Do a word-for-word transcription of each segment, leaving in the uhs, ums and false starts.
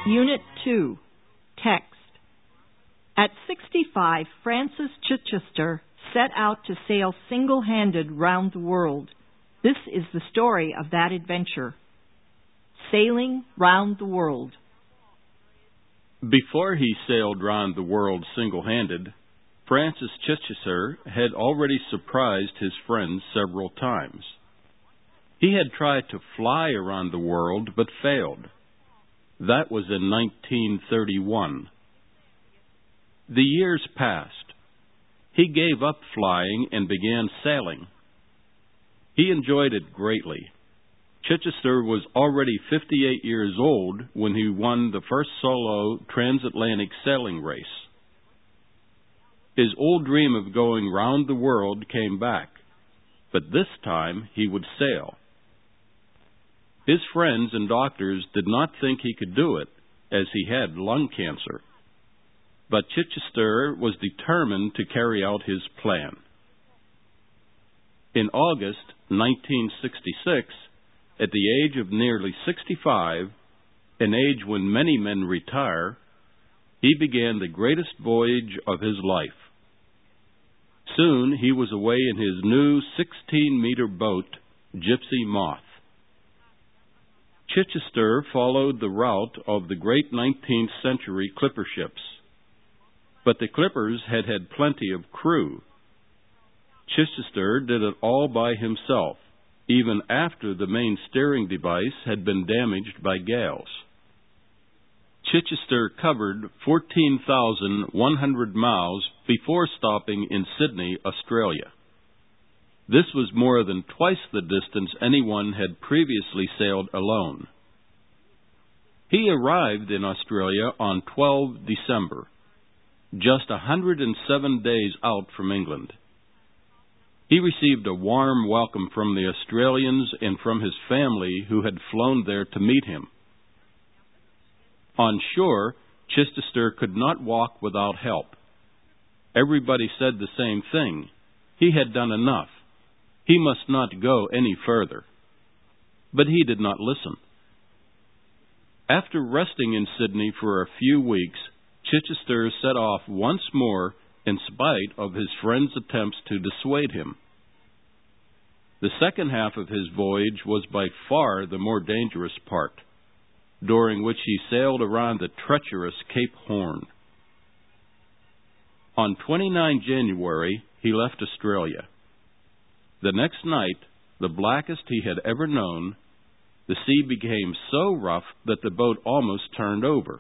Unit two, Text. At sixty-five, Francis Chichester set out to sail single-handed round the world. This is the story of that adventure. Sailing round the world. Before he sailed round the world single-handed, Francis Chichester had already surprised his friends several times. He had tried to fly around the world but failed. That was in nineteen thirty-one. The years passed. He gave up flying and began sailing. He enjoyed it greatly. Chichester was already fifty-eight years old when he won the first solo transatlantic sailing race. His old dream of going round the world came back, but this time he would sail. His friends and doctors did not think he could do it, as he had lung cancer. But Chichester was determined to carry out his plan. In August nineteen sixty-six, at the age of nearly sixty-five, an age when many men retire, he began the greatest voyage of his life. Soon he was away in his new sixteen-meter boat, Gypsy Moth. Chichester followed the route of the great nineteenth century clipper ships. But the clippers had had plenty of crew. Chichester did it all by himself, even after the main steering device had been damaged by gales. Chichester covered fourteen thousand one hundred miles before stopping in Sydney, Australia. This was more than twice the distance anyone had previously sailed alone. He arrived in Australia on the twelfth of December, just one hundred seven days out from England. He received a warm welcome from the Australians and from his family who had flown there to meet him. On shore, Chichester could not walk without help. Everybody said the same thing. He had done enough. He must not go any further. But he did not listen. After resting in Sydney for a few weeks, Chichester set off once more in spite of his friends' attempts to dissuade him. The second half of his voyage was by far the more dangerous part, during which he sailed around the treacherous Cape Horn. On the twenty-ninth of January, he left Australia. The next night, the blackest he had ever known, the sea became so rough that the boat almost turned over.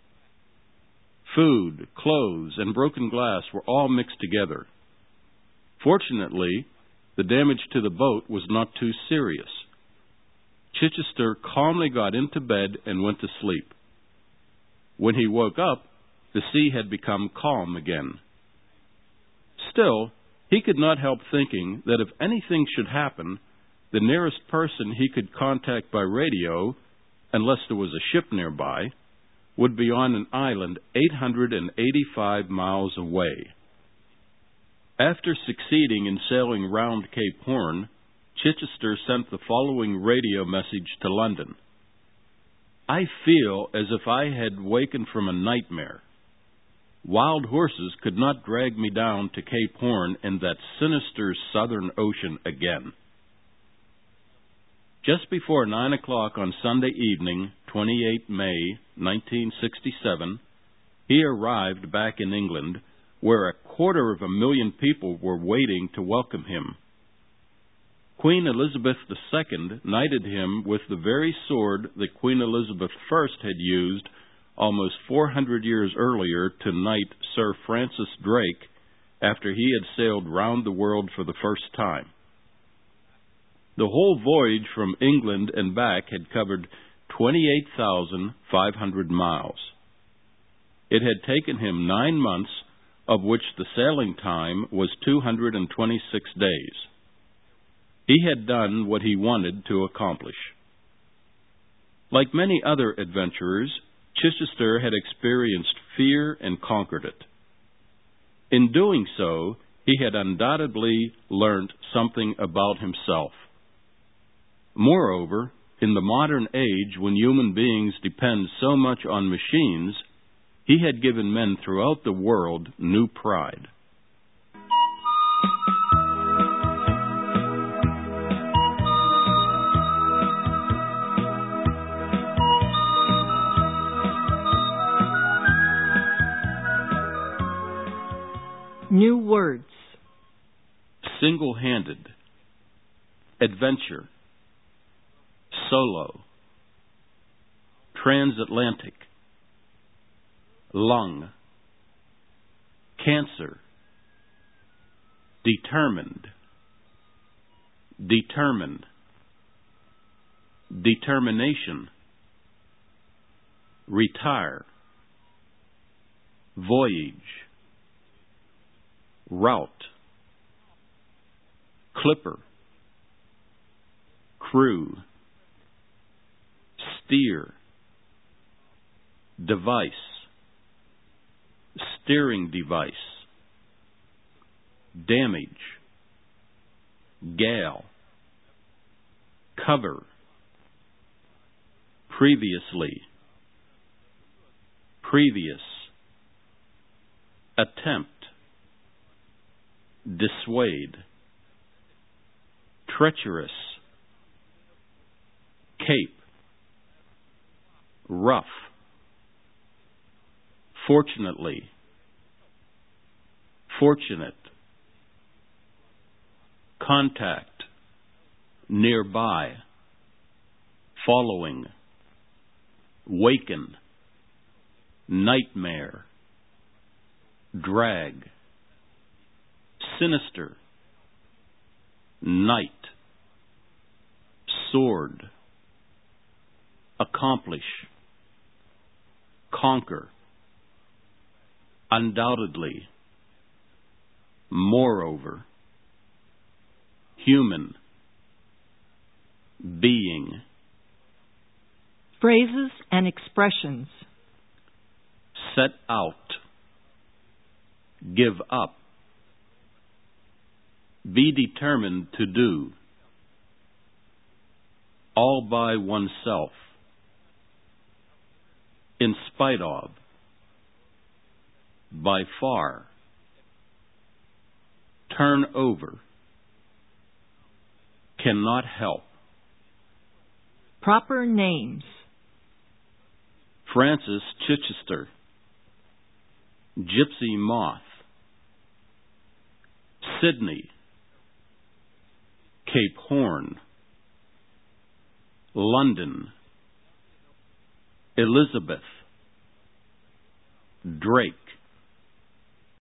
Food, clothes, and broken glass were all mixed together. Fortunately, the damage to the boat was not too serious. Chichester calmly got into bed and went to sleep. When he woke up, the sea had become calm again. Still, he could not help thinking that if anything should happen, the nearest person he could contact by radio, unless there was a ship nearby, would be on an island eight hundred eighty-five miles away. After succeeding in sailing round Cape Horn, Chichester sent the following radio message to London. I feel as if I had wakened from a nightmare. Wild horses could not drag me down to Cape Horn in that sinister southern ocean again. Just before nine o'clock on Sunday evening, the twenty-eighth of May, nineteen sixty-seven, he arrived back in England, where a quarter of a million people were waiting to welcome him. Queen Elizabeth the Second knighted him with the very sword that Queen Elizabeth the First had used almost four hundred years earlier to knight Sir Francis Drake after he had sailed round the world for the first time. The whole voyage from England and back had covered twenty-eight thousand five hundred miles. It had taken him nine months, of which the sailing time was two hundred twenty-six days. He had done what he wanted to accomplish. Like many other adventurers, Chichester had experienced fear and conquered it. In doing so, he had undoubtedly learnt something about himself. Moreover, in the modern age when human beings depend so much on machines, he had given men throughout the world new pride. New words. Single-handed, adventure, solo, transatlantic, lung, cancer, determined, determine, determination, retire, voyage, route, clipper, crew, steer, device, steering device, damage, gale, cover, previously, previous, attempt, dissuade, treacherous, cape, rough, fortunately, fortunate, contact, nearby, following, waken, nightmare, drag, sinister, night, sword, accomplish, conquer, undoubtedly, moreover, human, being. Phrases and expressions. Set out, give up, be determined to do, all by oneself, in spite of, by far, turn over, cannot help. Proper names. Francis Chichester, Gypsy Moth, Sydney, Cape Horn, London, Elizabeth, Drake,